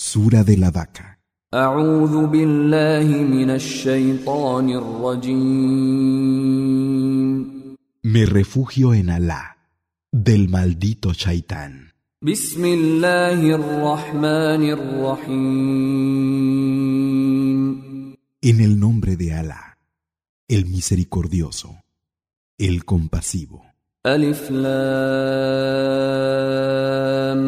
Sura de la vaca. أعوذ بالله من الشيطان الرجيم. Me refugio en Alá, del maldito Shaitán. بسم الله الرحمن الرحيم. En el nombre de Alá, el misericordioso, el compasivo. ألف لام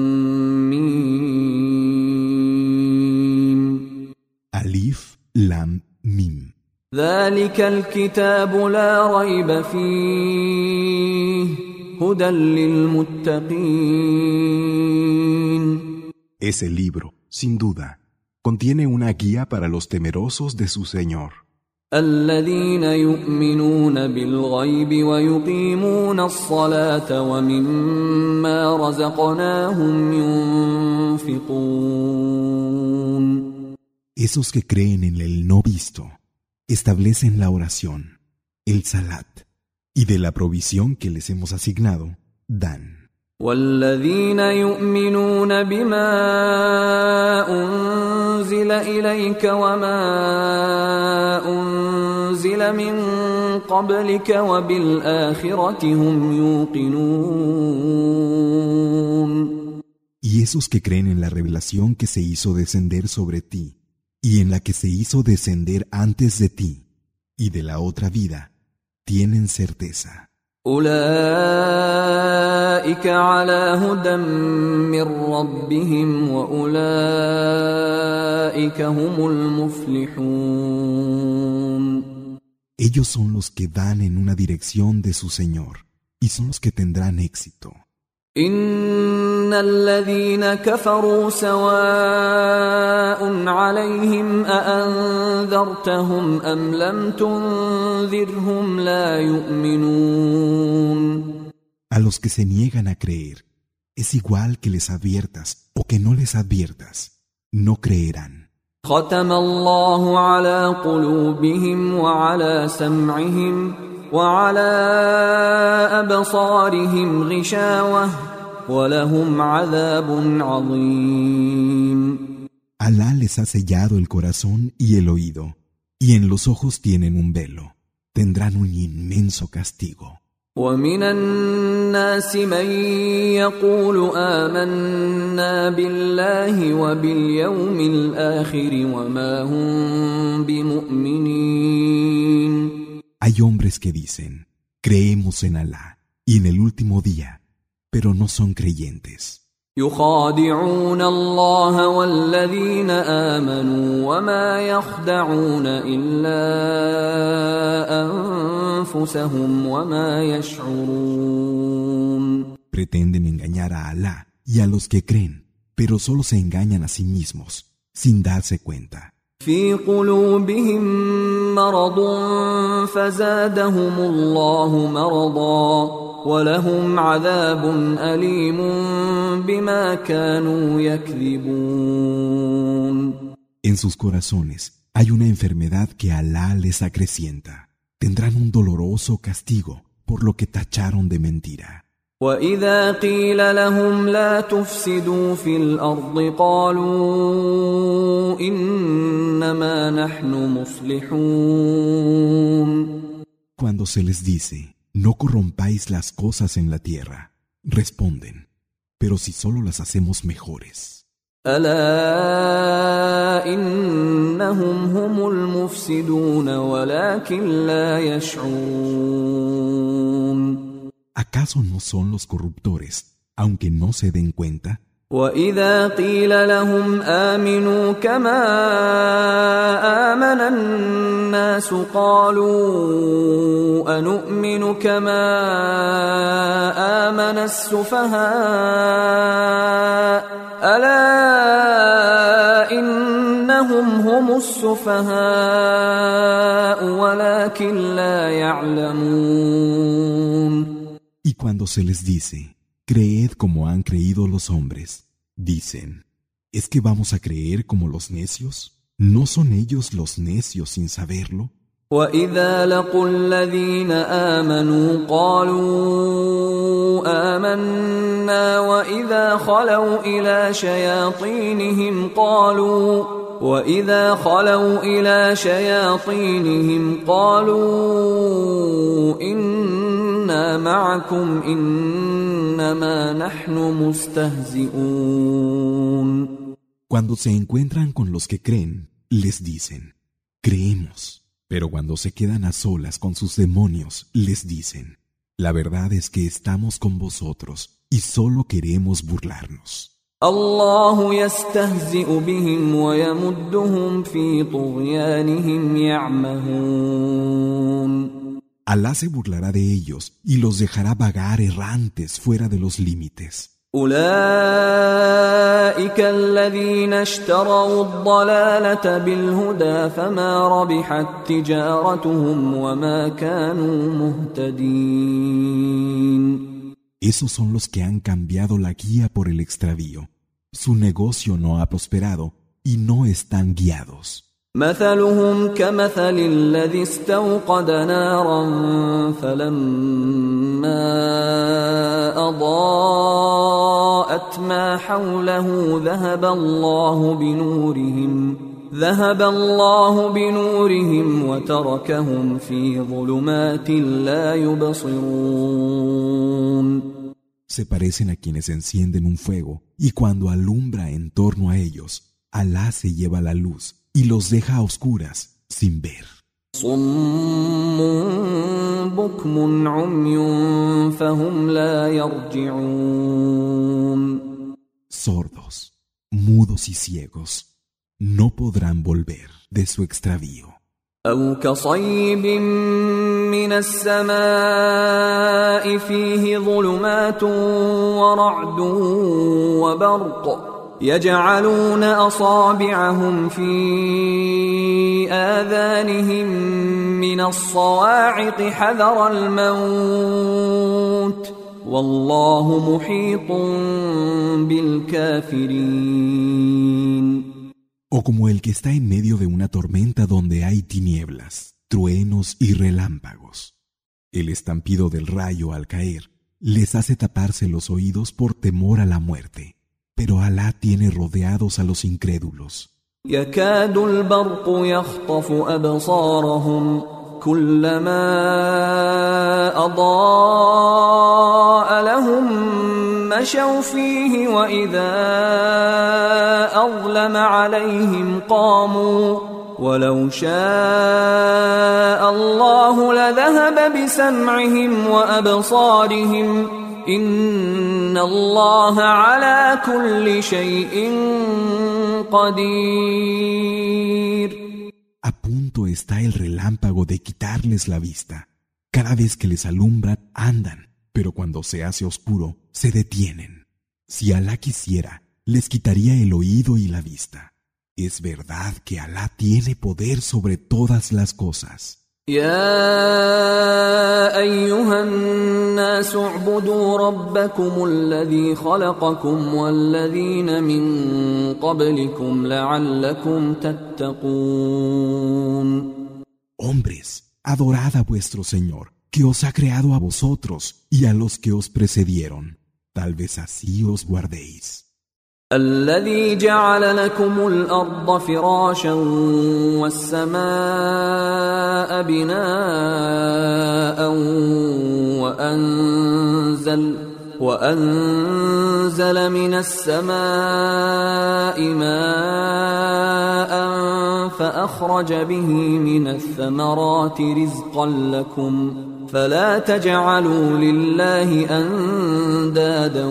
ميم. Alif, Lam, Mim. ذلك الكتاب لا ريب فيه هدى للمتقين. Ese libro, sin duda, contiene una guía para los temerosos de su Señor. الذين يؤمنون بالغيب ويقيمون الصلاة ومما رزقناهم ينفقون. Esos que creen en el no visto, establecen la oración, el salat, y de la provisión que les hemos asignado, dan. والذين يؤمنون بما أنزل إليك وما أنزل من قبلك وبالآخرة هم يوقنون. Y esos que creen en la revelación que se hizo descender sobre ti, y en la que se hizo descender antes de ti, y de la otra vida, tienen certeza. أولئك على هدى من ربهم وأولئك هم المفلحون. Ellos son los que van en una dirección de su Señor, y son los que tendrán éxito. إن الذين كفروا سواء عليهم أأنذرتهم أم لم تنذرهم لا يؤمنون. A los que se niegan a creer, es igual que les adviertas o que no les adviertas, no creerán. ختم الله على قلوبهم وعلى سمعهم وعلى أبصارهم غشاوة ولهم عذاب عظيم. Alá les ha sellado el corazón y el oído, y en los ojos tienen un velo. Tendrán un inmenso castigo. ومن الناس من يقول آمنا بالله وباليوم الآخر وما هم بمؤمنين. Hay hombres que dicen, creemos en Alá y en el último día, pero no son creyentes. يخادعون الله والذين آمنوا وما يخدعون إلا أنفسهم وما يشعرون. Pretenden engañar a Alá y a los que creen, pero solo se engañan a sí mismos, sin darse cuenta. في قلوبهم مرض فزادهم الله مرضا ولهم عذاب أليم بما كانوا يكذبون. En sus corazones hay una enfermedad que Alá les acrecienta. Tendrán un doloroso castigo por lo que tacharon de mentira. وإذا قيل لهم لا تفسدوا في الأرض قالوا إنما نحن مصلحون. Cuando se les dice, no corrompáis las cosas en la tierra, responden, pero si solo las hacemos mejores. ألا إنهم هم المفسدون ولكن لا يشعرون. ¿Acaso no son los corruptores, aunque no se den cuenta? وإذا قيل لهم آمنوا كما آمن الناس قالوا أنؤمن كما آمن السفهاء ألا إنهم هم السفهاء ولكن لا يعلمون. Y cuando se les dice, creed como han creído los hombres, dicen, ¿es que vamos a creer como los necios? ¿No son ellos los necios sin saberlo? وَإِذَا لَقُوا الَّذِينَ آمَنُوا قَالُوا آمَنَّا وَإِذَا خَلَوْا إِلَى شَيَاطِينِهِمْ قَالُوا إِنَّا مَعَكُمْ إِنَّمَا نَحْنُ مُسْتَهْزِئُونَ. Cuando se encuentran con los que creen, les dicen, creemos. Pero cuando se quedan a solas con sus demonios, les dicen, la verdad es que estamos con vosotros y solo queremos burlarnos. الله يستهزئ بهم ويمدهم في طغيانهم يعمهون. Alá se burlará de ellos y los dejará vagar errantes fuera de los límites. أولئك الذين اشتروا الضلالة بالهدى فما ربحت تجارتهم وما كانوا مهتدين. Esos son los que han cambiado la guía por el extravío. Su negocio no ha prosperado y no están guiados. مثلهم كمثل الذي استوقد نارا فلما أضاءت ما حوله ذهب الله بنورهم وتركهم في ظلمات لا يبصرون. Se parecen a quienes encienden un fuego y cuando alumbra en torno a ellos, Alá se lleva la luz y los deja a oscuras, sin ver. صم بكم عمي فهم لا يرجعون. Sordos, mudos y ciegos, no podrán volver de su extravío. أو كصيب من السماء فيه ظلمات ورعد وبرق يجعلون أصابعهم في آذانهم من الصواعق حذر الموت والله محيط بالكافرين. O como el que está en medio de una tormenta donde hay tinieblas, truenos y relámpagos. El estampido del rayo al caer les hace taparse los oídos por temor a la muerte. Pero Alá tiene rodeados a los incrédulos. يكاد البرق يخطف أبصارهم كلما أضاء لهم مشوا فيه وإذا أظلم عليهم قاموا ولو شاء الله لذهب بسمعهم وأبصارهم إن الله على كل شيء قدير. A punto está el relámpago de quitarles la vista. Cada vez que les alumbran, andan, pero cuando se hace oscuro, se detienen. Si Alá quisiera, les quitaría el oído y la vista. Es verdad que Alá tiene poder sobre todas las cosas. يا أيها الناس اعبدوا ربكم الذي خلقكم والذين من قبلكم لعلكم تتقون. Hombres, adorad a vuestro Señor, que os ha creado a vosotros y a los que os precedieron. Tal vez así os guardéis. الذي جعل لكم الأرض فراشا والسماء بناء وأنزل من السماء ماء فأخرج به من الثمرات رزقا لكم فلا تجعلوا لله أندادا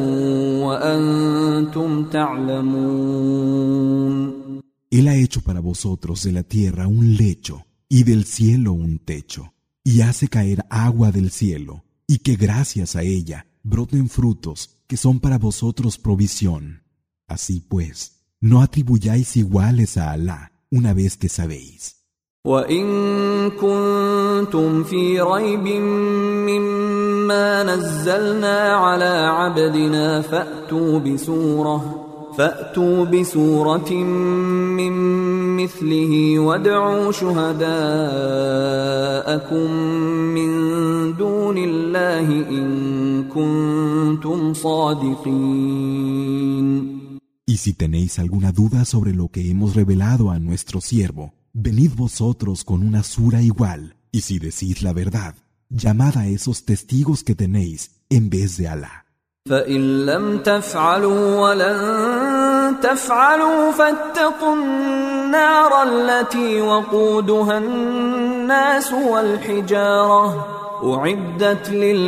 وأنتم تعلمون. Él ha hecho para vosotros de la tierra un lecho y del cielo un techo, y hace caer agua del cielo, y que gracias a ella broten frutos que son para vosotros provisión. Así pues, no atribuyáis iguales a Alá una vez que sabéis. وَإِن كُنتُمْ فِي رَيْبٍ مِّمَّا نَزَّلْنَا عَلَى عَبْدِنَا فَأْتُوا بِسُورَةٍ مِّن مثله وادعوا شهداءكم من دون الله إن كنتم صادقين. Y si tenéis alguna duda sobre lo que hemos revelado a nuestro siervo, venid vosotros con una sura igual, y si decís la verdad, llamad a esos testigos que tenéis en vez de Alá. فإن لم تفعلوا ولن تفعلوا فاتقوا النار التي وقودها الناس والحجارة أعدت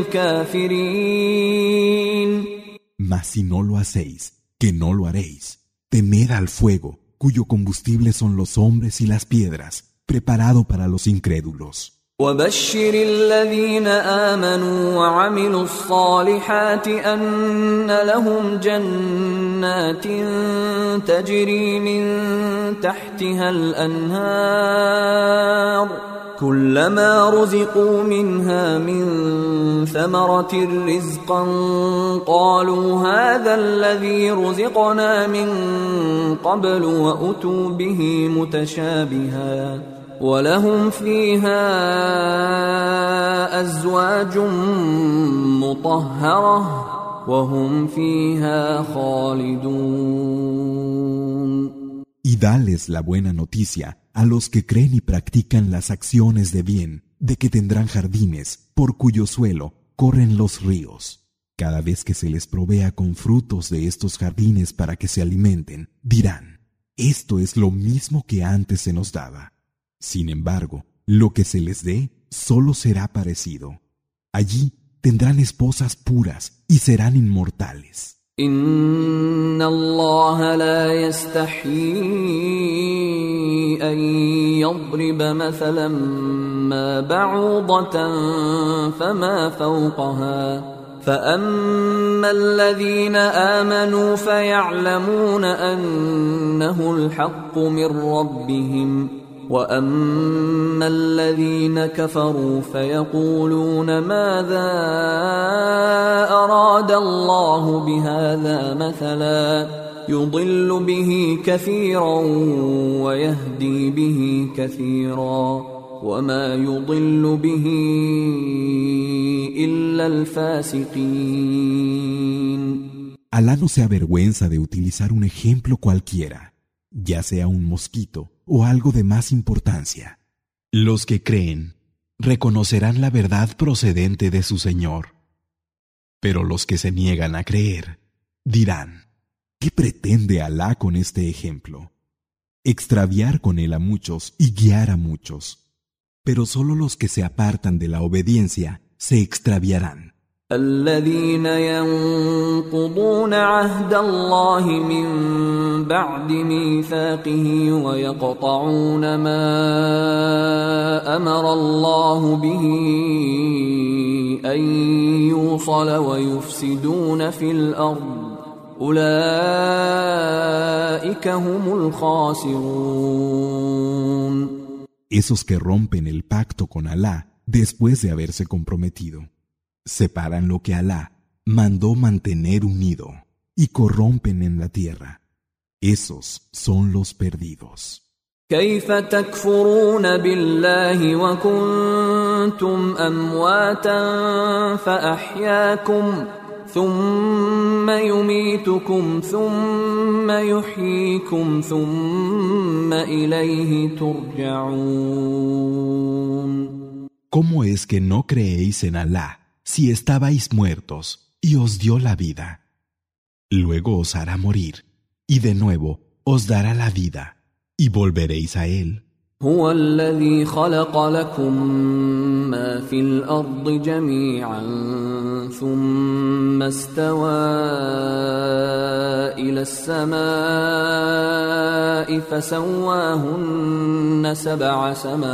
للكافرين. Mas si no lo hacéis, que no lo haréis, temed al fuego, cuyo combustible son los hombres y las piedras, preparado para los incrédulos. وبشر الذين آمنوا وعملوا الصالحات أن لهم جنات تجري من تحتها الأنهار كلما رزقوا منها من ثمرة رزقا قالوا هذا الذي رزقنا من قبل وأتوا به متشابها ولهم فيها أزواج مطهرة وهم فيها خالدون. Y dales la buena noticia a los que creen y practican las acciones de bien, de que tendrán jardines por cuyo suelo corren los ríos. Cada vez que se les provea con frutos de estos jardines para que se alimenten, dirán, esto es lo mismo que antes se nos daba. Sin embargo, lo que se les dé solo será parecido. Allí tendrán esposas puras y serán inmortales. إن الله لا يستحيي أن يضرب مثلا ما بعوضة فما فوقها فأما الذين آمنوا فيعلمون أنه الحق من ربهم وأما الذين كفروا فيقولون ماذا أراد الله بهذا مثلا يضل به كثيرا ويهدي به كثيرا وما يضل به إلا الفاسقين. Alá no se avergüenza de utilizar un ejemplo cualquiera, ya sea un mosquito o algo de más importancia. Los que creen reconocerán la verdad procedente de su Señor. Pero los que se niegan a creer dirán, ¿qué pretende Alá con este ejemplo? Extraviar con él a muchos y guiar a muchos. Pero solo los que se apartan de la obediencia se extraviarán. الذين ينقضون عهد الله من بعد ميثاقه ويقطعون ما أمر الله به أن يوصل ويفسدون في الأرض أولئك هم الخاسرون. Esos que rompen el pacto con Alá después de haberse comprometido. Separan lo que Alá mandó mantener unido y corrompen en la tierra. Esos son los perdidos. كيف تكفرون بالله وكنتم أمواتا فأحياكم ثم يميتكم ثم يحييكم ثم إليه ترجعون. ¿Cómo es que no creéis en Alá si estabais muertos y os dio la vida? Luego os hará morir y de nuevo os dará la vida y volveréis a él. هو الذي خلق لكم ما في الأرض جميعا ثم استوى إلى السماء فسواهن 7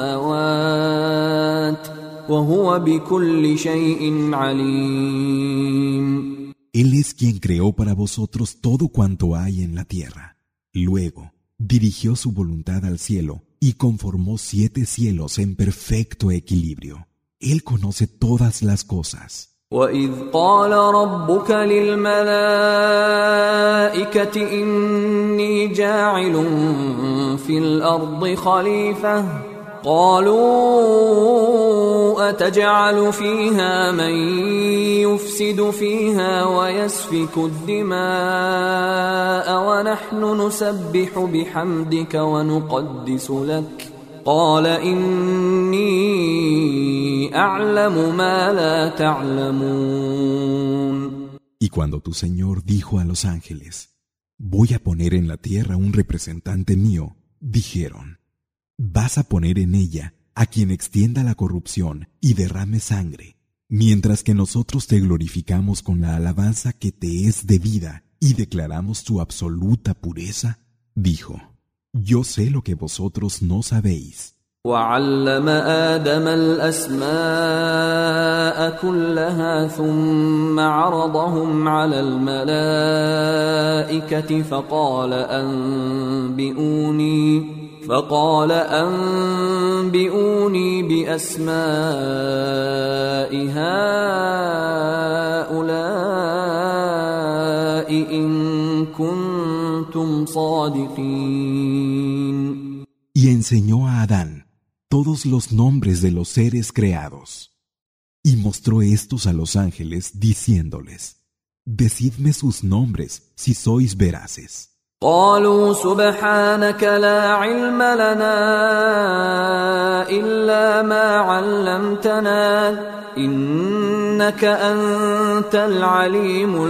سماوات وهو بكل شيء عليم. Él es quien creó para vosotros todo cuanto hay en la tierra. Luego dirigió su voluntad al cielo y conformó 7 cielos en perfecto equilibrio. Él conoce todas las cosas. وإذ قال ربك للملائكة إني جاعل في الأرض خليفة قالوا أتجعل فيها من يفسد فيها ويسفك الدماء ونحن نسبح بحمدك ونقدس لك قال إني أعلم ما لا تعلمون. Y cuando tu Señor dijo a los ángeles, voy a poner en la tierra un representante mío, dijeron, vas a poner en ella a quien extienda la corrupción y derrame sangre, mientras que nosotros te glorificamos con la alabanza que te es debida y declaramos tu absoluta pureza. Dijo, yo sé lo que vosotros no sabéis. وعلم آدم الأسماء كلها ثم عرضهم على الملائكة فقال أنبئوني بأسماء هؤلاء إن كنتم صادقين. Y enseñó a Adán todos los nombres de los seres creados, y mostró estos a los ángeles, diciéndoles, decidme sus nombres si sois veraces. قالوا سبحانك لا علم لنا إلا ما علمتنا إنك أنت العليم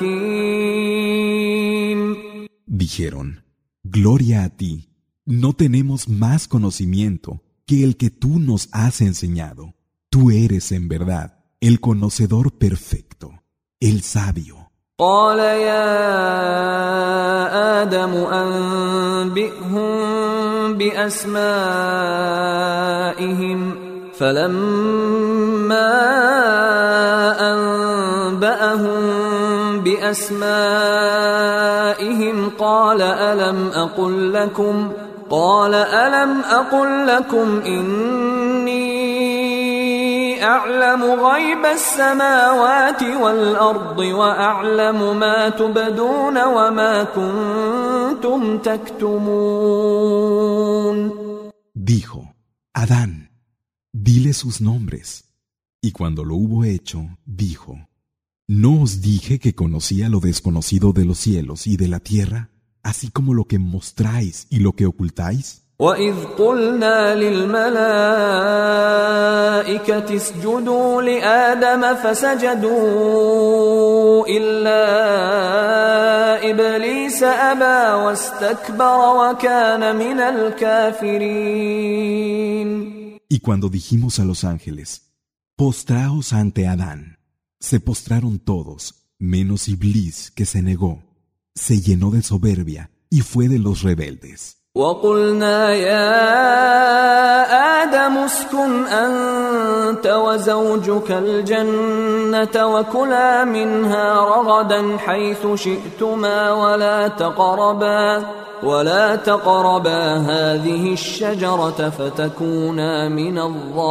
الحكيم. Dijeron, gloria a ti, no tenemos más conocimiento que el que tú nos has enseñado. Tú eres en verdad el conocedor perfecto, el sabio. قال يا آدم أنبئهم بأسمائهم فلما أنبأهم بأسمائهم قال ألم أقل لكم إني أعلم غيب السماوات والأرض وأعلم ما تبدون وما كنتم تكتمون. Dijo, Adán, dile sus nombres. Y cuando lo hubo hecho, dijo, ¿no os dije que conocía lo desconocido de los cielos y de la tierra, así como lo que mostráis y lo que ocultáis? وَإِذْ قُلْنَا لِلْمَلَائِكَةِ اسْجُدُوا لِآدَمَ فَسَجَدُوا إِلَّا إِبْلِيسَ أَبَى وَاسْتَكْبَرَ وَكَانَ مِنَ الْكَافِرِينَ. Y cuando dijimos a los ángeles, postraos ante Adán, se postraron todos, menos Iblis, que se negó, se llenó de soberbia y fue de los rebeldes. وَقُلْنَا يَا آدَمُ اسْكُنْ أَنْتَ وَزَوْجُكَ الْجَنَّةَ وَكُلَا مِنْهَا رَغَدًا حَيْثُ شِئْتُمَا ولا تقربا هذه الشجرة فتكونا من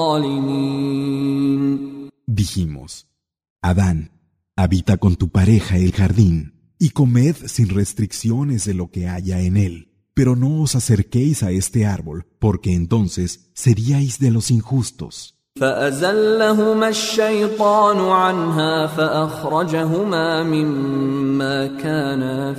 الظالمين. Dijimos, Adán, habita con tu pareja el jardín y comed sin restricciones de lo que haya en él. Pero no os acerquéis a este árbol, porque entonces seríais de los injustos. فأزلهما الشيطان عنها فأخرجهما مما كانا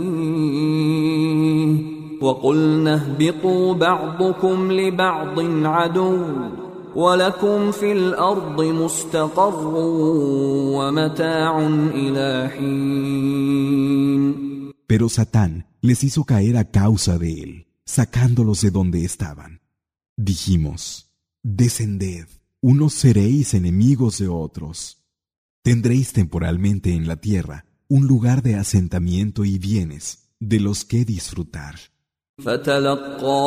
فيه وقلنا اهبطوا بعضكم لبعض عدو ولكم في الأرض مستقر ومتاع إلى حين. Pero Satán les hizo caer a causa de él, sacándolos de donde estaban. Dijimos, descended, unos seréis enemigos de otros. Tendréis temporalmente en la tierra un lugar de asentamiento y bienes de los que disfrutar. فتلقى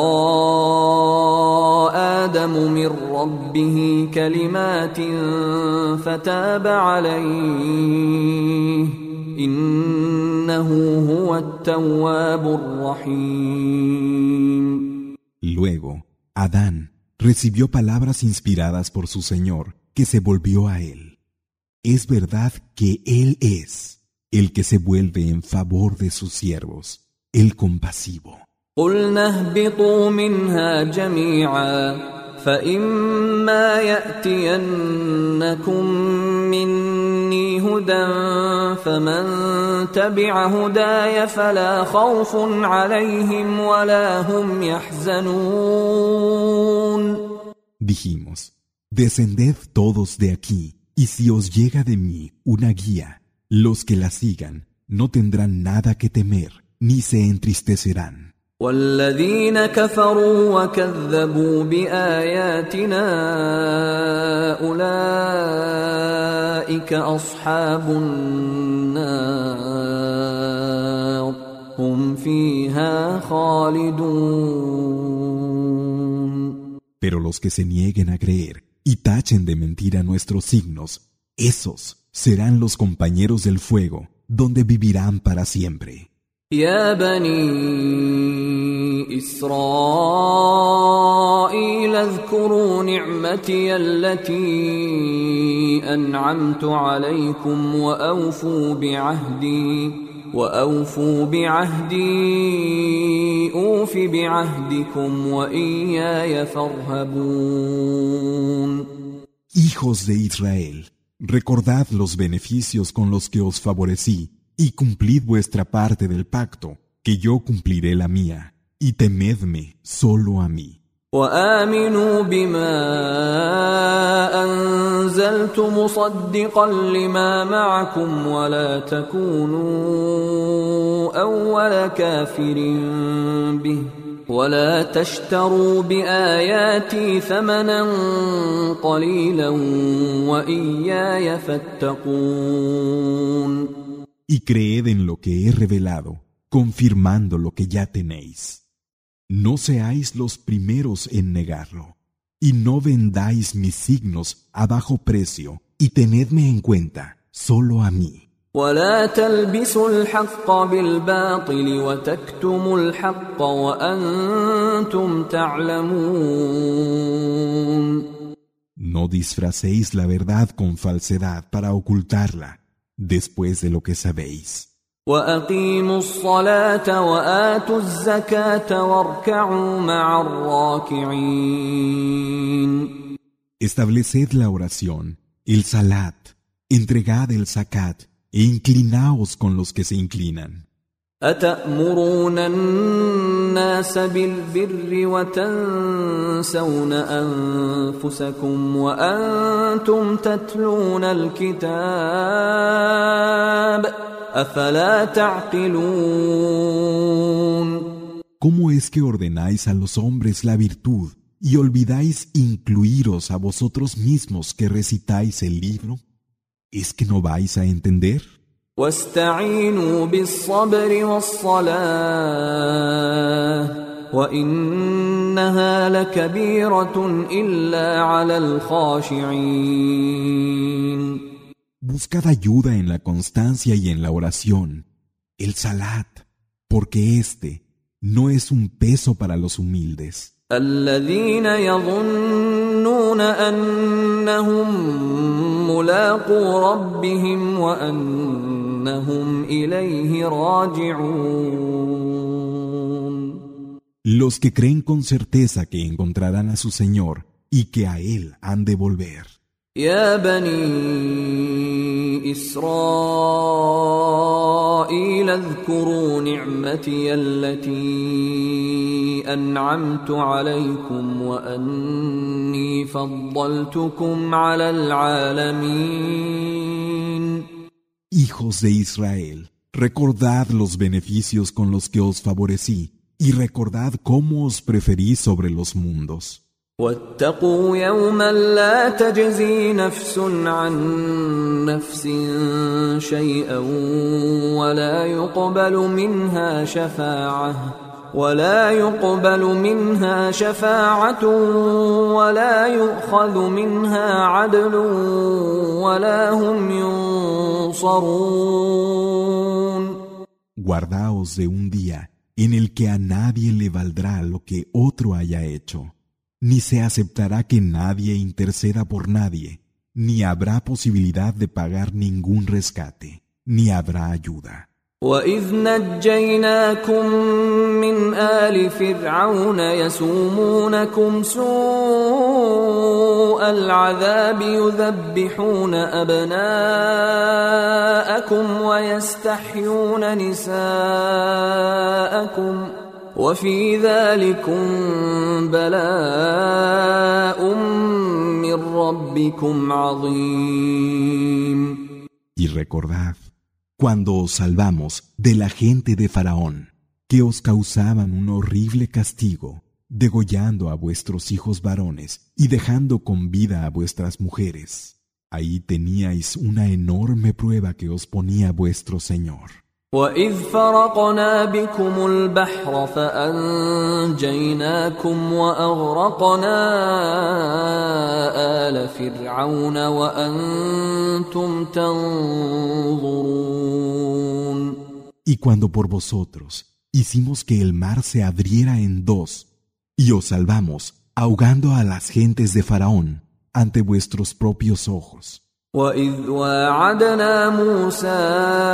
آدم من ربه كلمات فتاب عليه إنه هو التواب الرحيم. Luego, Adán recibió palabras inspiradas por su Señor, que se volvió a él. Es verdad que Él es el que se vuelve en favor de sus siervos, el compasivo. قُلْنَا اهْبِطُوا مِنْهَا جَمِيعًا فَإِمَّا يَأْتِيَنَّكُم مِّنِّي هُدًى فَمَن تَبِعَ هُدَايَ فَلَا خَوْفٌ عَلَيْهِمْ وَلَا هُمْ يَحْزَنُونَ. Dijimos, descended todos de aquí, y si os llega de mí una guía, los que la sigan no tendrán nada que temer, ni se entristecerán. وَالَّذِينَ كَفَرُوا وَكَذَّبُوا بِآيَاتِنَا أُولَئِكَ أَصْحَابُ النَّارِ هُمْ فِيهَا خَالِدُونَ. Pero los que se nieguen a creer y tachen de mentira nuestros signos, esos serán los compañeros del fuego, donde vivirán para siempre. يا بني إسرائيل اذكروا نعمتي التي أنعمت عليكم وأوفوا بعهدي أوف بعهدكم وإياي فارهبون. Hijos de Israel, recordad los beneficios con los que os favorecí, y cumplid vuestra parte del pacto, que yo cumpliré la mía, y temedme solo a mí. وآمنوا بما أنزلت مصدقا لما معكم ولا تكونوا أول كافر به ولا تشتروا بآياتي ثمنا قليلا وإياي فاتقون. Y creed en lo que he revelado, confirmando lo que ya tenéis. No seáis los primeros en negarlo, y no vendáis mis signos a bajo precio, y tenedme en cuenta solo a mí. ولا تلبسوا الحق بالباطل وتكتموا الحق وأنتم تعلمون. No disfracéis la verdad con falsedad para ocultarla, después de lo que sabéis. وأقيموا الصلاة وآتوا الزكاة واركعوا مع الراكعين. Estableced la oración, el salat, entregad el zakat e inclinaos con los que se inclinan. أتأمرون الناس بالبر وتنسون أنفسكم وأنتم تتلون الكتاب أفلا تعقلون. ¿Cómo es que ordenáis a los hombres la virtud y olvidáis incluiros a vosotros mismos que recitáis el libro? ¿Es que no vais a entender? واستعينوا بالصبر والصلاة وإنها لكبيرة إلا على الخاشعين. Buscad ayuda en la constancia y en la oración, el salat, porque este no es un peso para los humildes. الذين يظنون أنهم ملاقو ربهم وأنهم إليه راجعون. Los que creen con certeza que encontrarán a su Señor y que a Él han de volver. يا بني إسرائيل اذكروا نعمتي التي أنعمت عليكم وأني فضلتكم على العالمين. Hijos de Israel, recordad los beneficios con los que os favorecí y recordad cómo os preferí sobre los mundos. واتقوا يوما لا تجزي نفس عن نفس شيئا ولا يقبل منها شفاعة ولا يؤخذ منها عدل ولا هم ينصرون. Guardaos de un día en el que a nadie le valdrá lo que otro haya hecho, ni se aceptará que nadie interceda por nadie, ni habrá posibilidad de pagar ningún rescate, ni habrá ayuda. وَإِذْ نَجَّيْنَاكُمْ مِنْ آلِ فِرْعَوْنَ يَسُومُونَكُمْ سُوءَ الْعَذَابِ يُذَبِّحُونَ أَبْنَاءَكُمْ وَيَسْتَحْيُونَ نِسَاءَكُمْ وَفِي ذَلِكُمْ بَلَاءٌ مِّن رَّبِّكُمْ عَظِيمٌ. Y recordad cuando os salvamos de la gente de Faraón, que os causaban un horrible castigo, degollando a vuestros hijos varones y dejando con vida a vuestras mujeres. Ahí teníais una enorme prueba que os ponía vuestro Señor. وَإِذْ فَرَقْنَا بِكُمُ الْبَحْرَ فَأَنْجَيْنَاكُمْ وَأَغْرَقْنَا آلَ فِرْعَوْنَ وَأَنْتُمْ تَنْظُرُونَ. Y cuando por vosotros hicimos que el mar se abriera en dos, y os salvamos ahogando a las gentes de Faraón ante vuestros propios ojos. وَإِذْ وَاعَدْنَا مُوسَى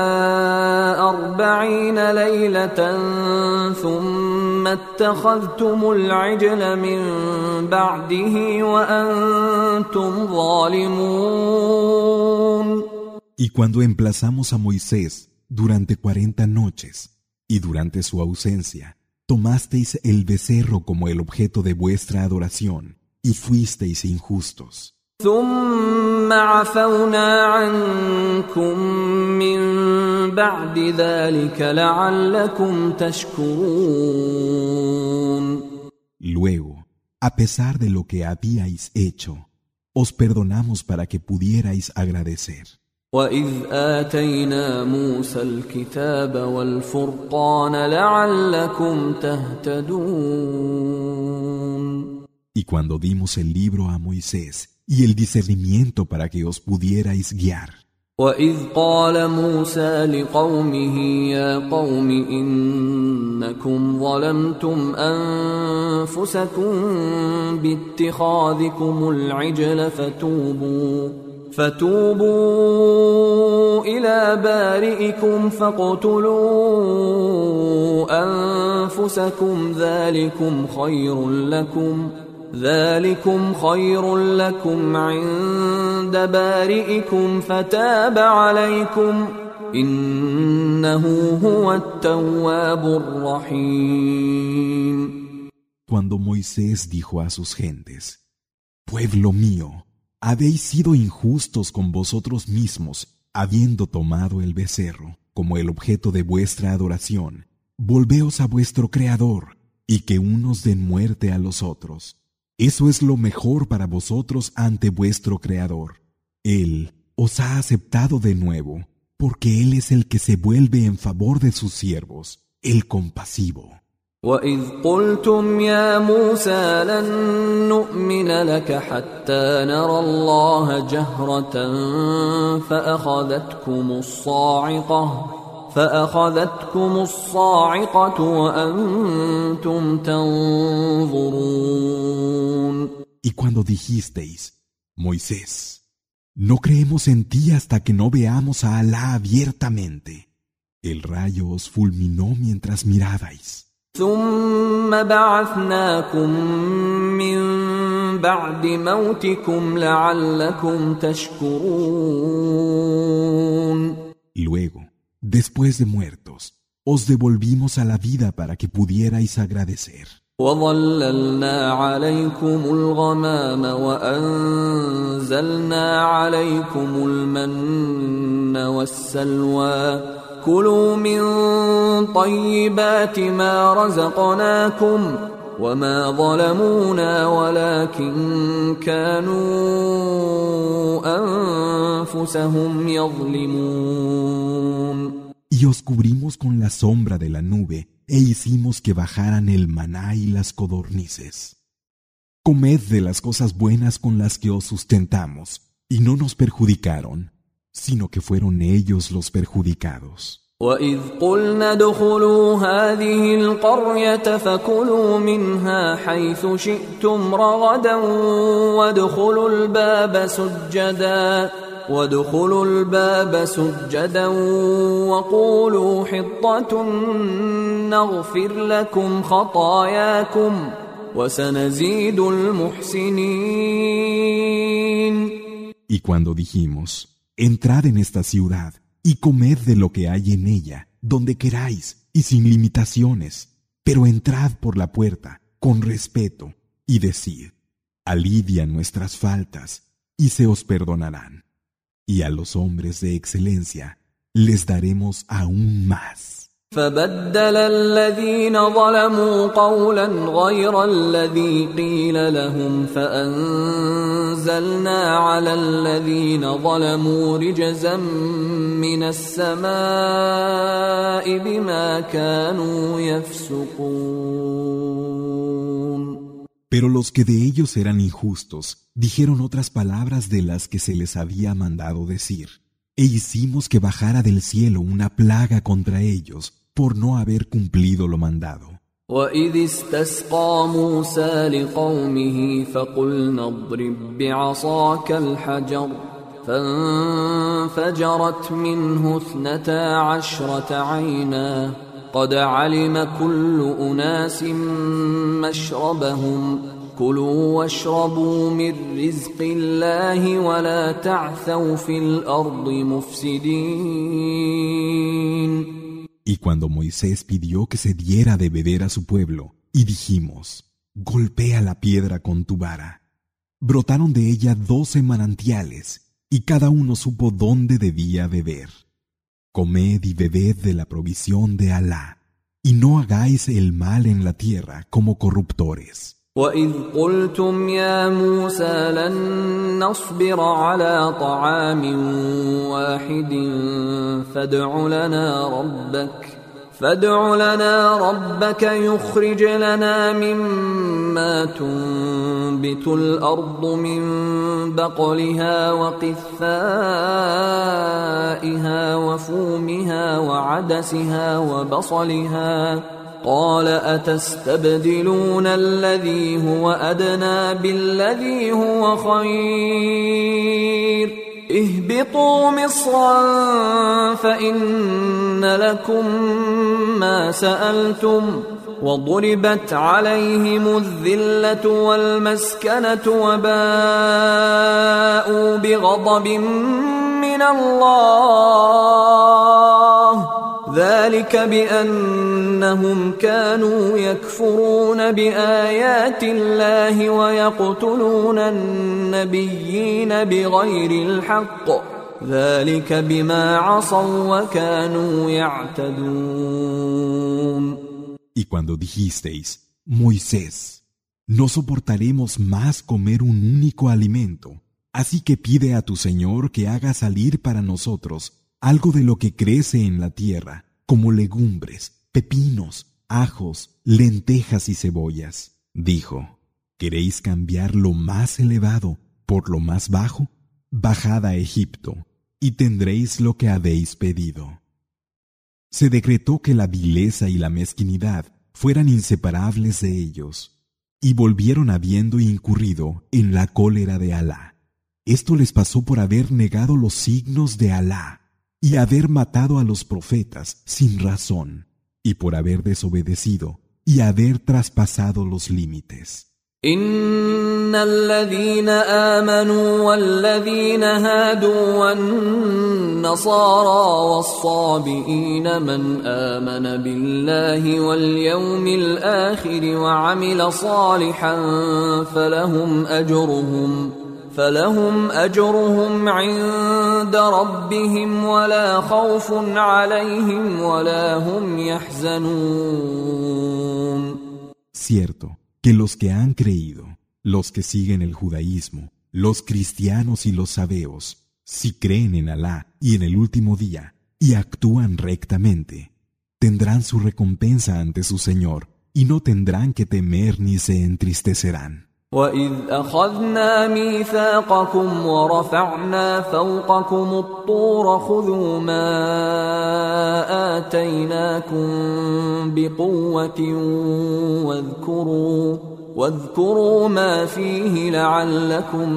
40 لَيْلَةً ثُمَّ اتَّخَذْتُمُ الْعِجْلَ مِنْ بَعْدِهِ وَأَنْتُمْ ظَالِمُونَ. Y cuando emplazamos a Moisés durante 40 noches, y durante su ausencia, tomasteis el becerro como el objeto de vuestra adoración, y fuisteis injustos. ثُمَّ عَفَوْنَا عَنْكُمْ مِنْ بَعْدِ ذَلِكَ لَعَلَّكُمْ تَشْكُرُونَ. Luego, a pesar de lo que habíais hecho, os perdonamos para que pudierais agradecer. وَإِذْ آتَيْنَا مُوسَى الْكِتَابَ وَالْفُرْقَانَ لَعَلَّكُمْ تَهْتَدُونَ. Y cuando dimos el libro a Moisés y el discernimiento para que os pudierais guiar. وَإِذْ قَالَ مُوسَى لِقَوْمِهِ يَا قَوْمِ إِنَّكُمْ ظَلَمْتُمْ أَنفُسَكُمْ بِاتِّخَاذِكُمُ الْعِجْلَ فتوبوا إلى بارئكم فاقتلوا أنفسكم ذلكم خير لكم عند بارئكم فتاب عليكم إنه هو التواب الرحيم. Cuando Moisés dijo a sus gentes: Pueblo mío, habéis sido injustos con vosotros mismos, habiendo tomado el becerro como el objeto de vuestra adoración. Volveos a vuestro Creador, y que unos den muerte a los otros. Eso es lo mejor para vosotros ante vuestro Creador. Él os ha aceptado de nuevo, porque Él es el que se vuelve en favor de sus siervos, el compasivo. وَإِذْ قُلْتُمْ يَا مُوسَى لَن نُّؤْمِنَ لَكَ حَتَّى نَرَى اللَّهَ جَهْرَةً فَأَخَذَتْكُمُ الصَّاعِقَةُ وَأَنْتُمْ تَنْظُرُونَ. Y cuando dijisteis: Moisés, no creemos en ti hasta que no veamos a Alá abiertamente, el rayo os fulminó mientras mirabais. ثُمَّ بَعَثْنَاكُمْ مِنْ بَعْدِ مَوْتِكُمْ لَعَلَّكُمْ تَشْكُرُونَ. Luego, después de muertos, os devolvimos a la vida para que pudierais agradecer. وَظَلَّلْنَا عَلَيْكُمُ الْغَمَامَ وَأَنزَلْنَا عَلَيْكُمُ الْمَنَّ وَالسَّلْوَىٰ كُلُوا مِن طَيِّبَاتِ مَا رَزَقْنَاكُمْ وَمَا ظَلَمُونَا وَلَكِن كَانُوا أَنفُسَهُمْ يَظْلِمُونَ. Y os cubrimos con la sombra de la nube e hicimos que bajaran el maná y las codornices. Comed de las cosas buenas con las que os sustentamos, y no nos perjudicaron, sino que fueron ellos los perjudicados. وإذ قلنا ادخلوا هذه القرية فكلوا منها حيث شئتم رغدا وادخلوا الباب سجدا وقولوا حطة نغفر لكم خطاياكم وسنزيد المحسنين. Y cuando dijimos, entrad en esta ciudad y comed de lo que hay en ella, donde queráis y sin limitaciones, pero entrad por la puerta con respeto y decid, alivia nuestras faltas y se os perdonarán. Y a los hombres de excelencia les daremos aún más. فبدل الذين ظلموا قولا غير الذي قيل لهم فأنزلنا على الذين ظلموا رجزا من السماء بما كانوا يفسقون. Pero los que de ellos eran injustos dijeron otras palabras de las que se les había mandado decir, e hicimos que bajara del cielo una plaga contra ellos por no haber cumplido lo mandado. وَإِذِ اسْتَسْقَى مُوسَى لِقَوْمِهِ فَقُلْنَا اضْرِب بِّعَصَاكَ الْحَجَرَ فَانفَجَرَتْ مِنْهُ 12 عَيْنًا قَدْ عَلِمَ كُلُّ أُنَاسٍ مَّشْرَبَهُمْ كُلُوا وَاشْرَبُوا مِن رِّزْقِ اللَّهِ وَلَا تَعْثَوْا فِي الْأَرْضِ مُفْسِدِينَ. Y cuando Moisés pidió que se diera de beber a su pueblo, y dijimos, golpea la piedra con tu vara, brotaron de ella 12 manantiales, y cada uno supo dónde debía beber. Comed y bebed de la provisión de Alá, y no hagáis el mal en la tierra como corruptores. وَإِذْ قُلْتُمْ يَا مُوسَى لَن نَّصْبِرَ عَلَىٰ طَعَامٍ وَاحِدٍ فادع لنا ربك يخرج لنا مما تنبت الأرض من بقلها وقثائها وفومها وعدسها وبصلها قال أتستبدلون الذي هو أدنى بالذي هو خير اهبطوا مصرا فإن لكم ما سألتم وضربت عليهم الذلة والمسكنة وباءوا بغضب من الله ذلك بأنهم كانوا يكفرون بآيات الله ويقتلون النبيين بغير الحق ذلك بما عصوا وكانوا يعتدون. Y cuando dijisteis, Moisés, no soportaremos más comer un único alimento, así que pide a tu Señor que haga salir para nosotros algo de lo que crece en la tierra, como legumbres, pepinos, ajos, lentejas y cebollas. Dijo, ¿queréis cambiar lo más elevado por lo más bajo? Bajad a Egipto, y tendréis lo que habéis pedido. Se decretó que la vileza y la mezquinidad fueran inseparables de ellos, y volvieron habiendo incurrido en la cólera de Alá. Esto les pasó por haber negado los signos de Alá, y haber matado a los profetas sin razón, y por haber desobedecido y haber traspasado los límites. إن الذين آمنوا والذين هادوا والنصارى والصابئين من آمن بالله واليوم الآخر وعمل صالحا فلهم أجرهم عند ربهم ولا خوف عليهم ولا هم يحزنون. Cierto que los que han creído, los que siguen el judaísmo, los cristianos y los sabeos, si creen en Alá y en el último día y actúan rectamente, tendrán su recompensa ante su Señor y no tendrán que temer ni se entristecerán. وَإِذْ أَخَذْنَا مِيثَاقَكُمْ وَرَفَعْنَا فَوْقَكُمُ الطُّورَ خُذُوا مَا آتَيْنَاكُمْ بِقُوَّةٍ واذكروا ما فيه لعلكم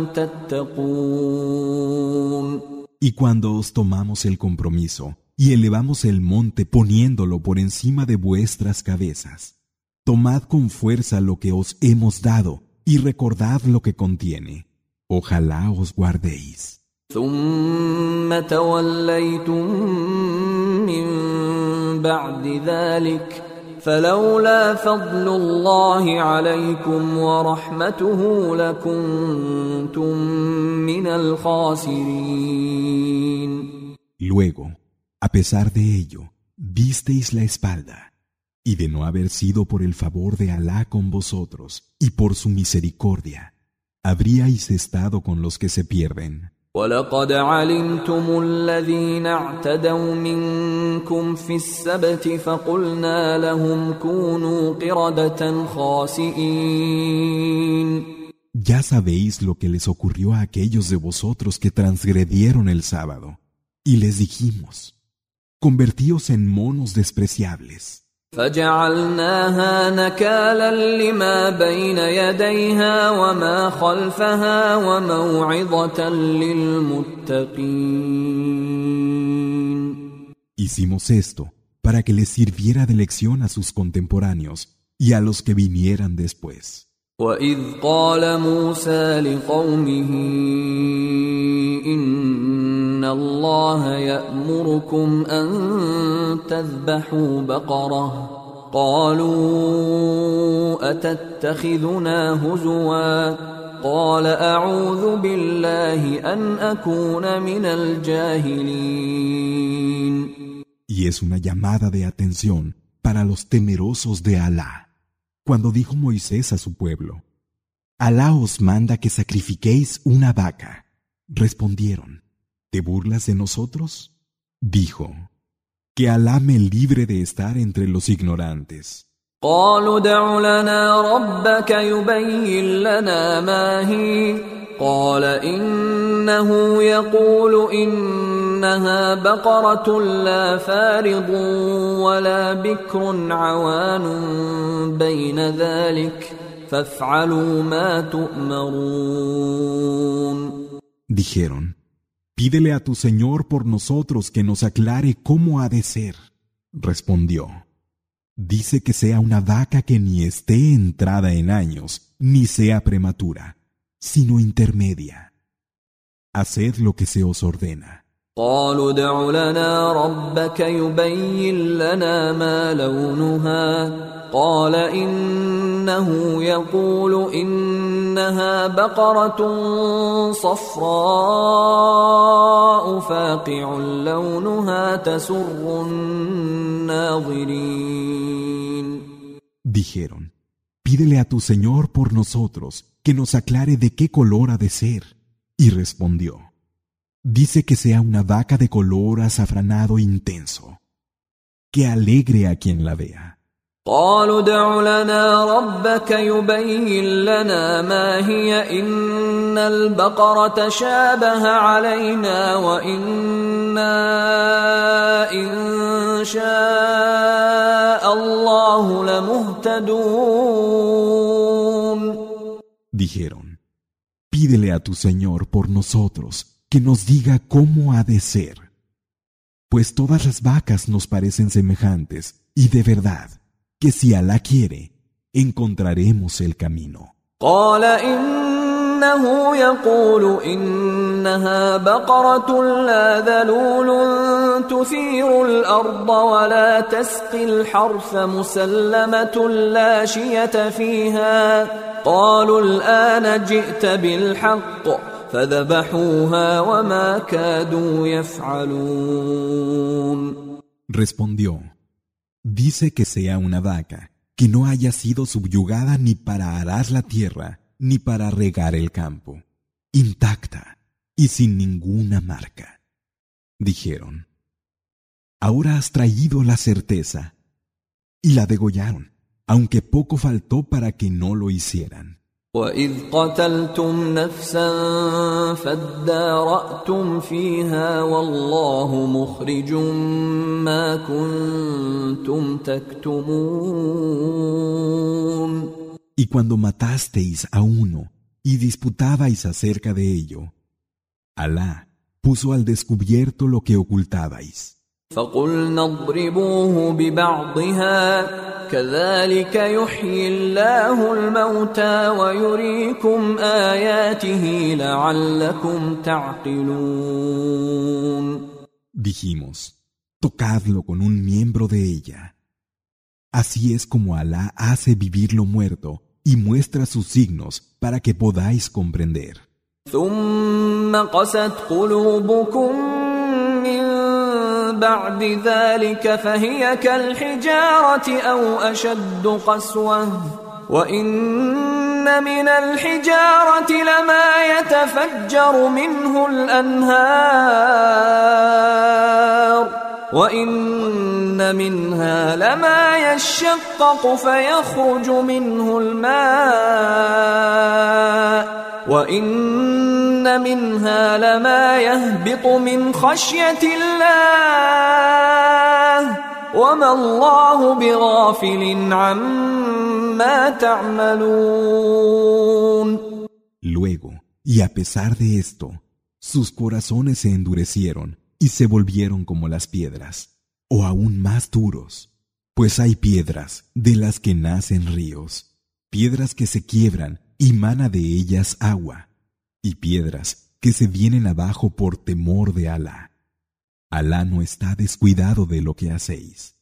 تتقون. Y cuando os tomamos el compromiso y elevamos el monte poniéndolo por encima de vuestras cabezas, tomad con fuerza lo que os hemos dado y recordad lo que contiene. Ojalá os guardéis. ثم توليتم من بعد ذلك فلولا فضل الله عليكم ورحمته لكنتم من الخاسرين. Luego, a pesar de ello, disteis la espalda, y de no haber sido por el favor de Alá con vosotros y por su misericordia, habríais estado con los que se pierden. وَلَقَدْ عَلِمْتُمُ الَّذِينَ اعْتَدَوْا مِنكُمْ فِي السَّبْتِ فَقُلْنَا لَهُمْ كُونُوا قِرَدَةً خَاسِئِينَ. Ya sabéis lo que les ocurrió a aquellos de vosotros que transgredieron el sábado, y les dijimos, convertíos en monos despreciables. فَجَعَلْنَاهَا نَكَالًا لِمَا بَيْنَ يَدَيْهَا وَمَا خَلْفَهَا وَمَوْعِظَةً لِلْمُتَّقِينَ. Hicimos esto para que les sirviera de lección a sus contemporáneos y a los que vinieran después. وَإِذْ قَالَ مُوسَى لِقَوْمِهِ إِنَّ اللَّهَ يَأْمُرُكُمْ أَن تَذْبَحُوا بَقَرَةً قَالُوا أَتَتَّخِذُنَا هُزُوًا قَالَ أَعُوذُ بِاللَّهِ أَنْ أَكُونَ مِنَ الْجَاهِلِينَ. Y es una llamada de atención para los temerosos de Alá. Cuando dijo Moisés a su pueblo, Alá os manda que sacrifiquéis una vaca. Respondieron, ¿te burlas de nosotros? Dijo, que Alá me libre de estar entre los ignorantes. قالوا ادع لنا ربك يبين لنا ما هي قال إنه يقول إنها بقرة لا فارض ولا بكر عوان بين ذلك فافعلوا ما تؤمرون. Dijeron, pídele a tu Señor por nosotros que nos aclare cómo ha de ser. Respondió, dice que sea una vaca que ni esté entrada en años, ni sea prematura, sino intermedia. Haced lo que se os ordena. قالوا ادع لنا ربك يبين لنا ما لونها قال إنه يقول إنها بقرة صفراء فاقع لونها تسر الناظرين. Dijeron, pídele a tu Señor por nosotros que nos aclare de qué color ha de ser. Y respondió, dice que sea una vaca de color azafranado intenso, que alegre a quien la vea. قالوا ادع لنا ربك يبين لنا ما هي إن البقرة شابه علينا وإنا إن شاء الله لمهتدون. Dijeron, pídele a tu Señor por nosotros que nos diga cómo ha de ser, pues todas las vacas nos parecen semejantes y de verdad que si Alá quiere, encontraremos el camino. قال إنه يقول إنها بقرة لا ذلول تثير الأرض ولا تسقي الحرث مسلمة لا شية فيها قالوا الآن جئت بالحق فذبحوها وما كادوا يفعلون. Respondió, dice que sea una vaca que no haya sido subyugada ni para arar la tierra ni para regar el campo, intacta y sin ninguna marca. Dijeron, ahora has traído la certeza, y la degollaron, aunque poco faltó para que no lo hicieran. وَإِذْ قَتَلْتُمْ نَفْسًا فَادَّارَأْتُمْ فِيهَا وَاللَّهُ مُخْرِجٌ مَا كُنتُمْ تَكْتُمُونَ. Y cuando matasteis a uno y disputabais acerca de ello, Alá puso al descubierto lo que ocultabais. فَقُلْنَا اضْرِبُوهُ بِبَعْضِهَا كَذَلِكَ يُحْيِي اللَّهُ الْمَوْتَى وَيُرِيكُمْ آيَاتِهِ لَعَلَّكُمْ تَعْقِلُونَ. Dijimos, tocadlo con un miembro de ella. Así es como Alá hace vivir lo muerto y muestra sus signos para que podáis comprender. ثُمَّ قَسَتْ قُلُوبُكُم مِّن بعد ذلك فهي كالحجارة أو أشد قسوة وإن من الحجارة لما يتفجر منه الأنهار وإن منها لما يشقق فيخرج منه الماء وَإِنَّ مِنْهَا لَمَا يَهْبِطُ مِنْ خَشْيَةِ اللَّهِ وَمَا اللَّهُ بِغَافِلٍ عَمَّا تَعْمَلُونَ. Luego, y a pesar de esto, sus corazones se endurecieron y se volvieron como las piedras, o aún más duros, pues hay piedras de las que nacen ríos, piedras que se quiebran y mana de ellas agua, y piedras que se vienen abajo por temor de Alá. Alá no está descuidado de lo que hacéis.